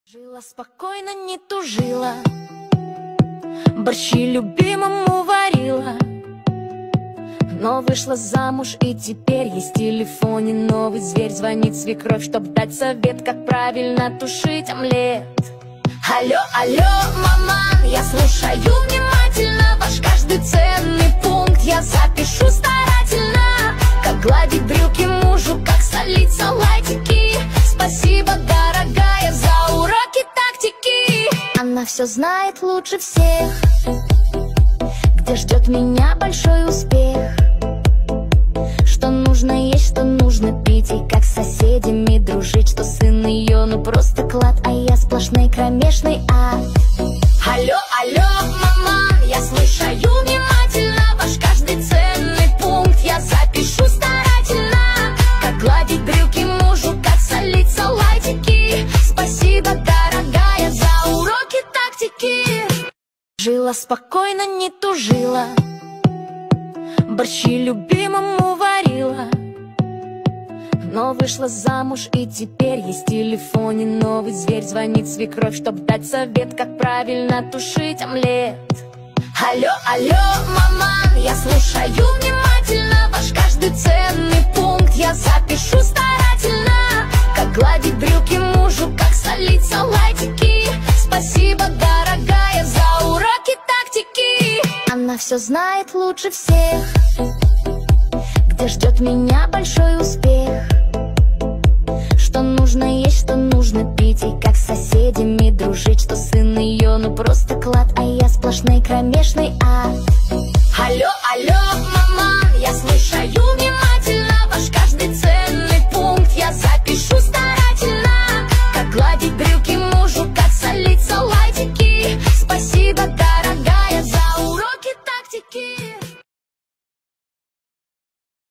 Жила спокойно, не тужила, борщи любимому варила. Но вышла замуж, и теперь есть в телефоне новый зверь. Звонит свекровь, чтоб дать совет, как правильно тушить омлет. Алло, алло, мама, я слушаю внимательно ваш каждый ценный пункт. Я запишу старательно, как гладить брюки мужу, как солить салатики. Спасибо, дорогая, за уроки тактики. Она все знает лучше всех, где ждет меня большой успех. Что нужно есть, что нужно пить, и как с соседями дружить. Что сын ее, ну просто клад, а я сплошной кромешный ад. Алло, алло, мама, я слушаю внимательно ваш каждый ценный пункт. Я запишу старательно, как гладить брюки мужу, как солить салатики. Спасибо, дорогая, за уроки тактики. Жила спокойно, не тужила, борщи любимому варила. Но вышла замуж, и теперь есть в телефоне новый зверь. Звонит свекровь, чтоб дать совет, как правильно тушить омлет. Алло, алло, мама, я слушаю внимательно ваш каждый ценный пункт. Я запишу старательно, как гладить брюки мужу, как солить салатики. Спасибо, дорогая, за уроки тактики. Она все знает лучше всех, где ждет меня большой успех. Что нужно есть, что нужно пить, и как с соседями дружить. Что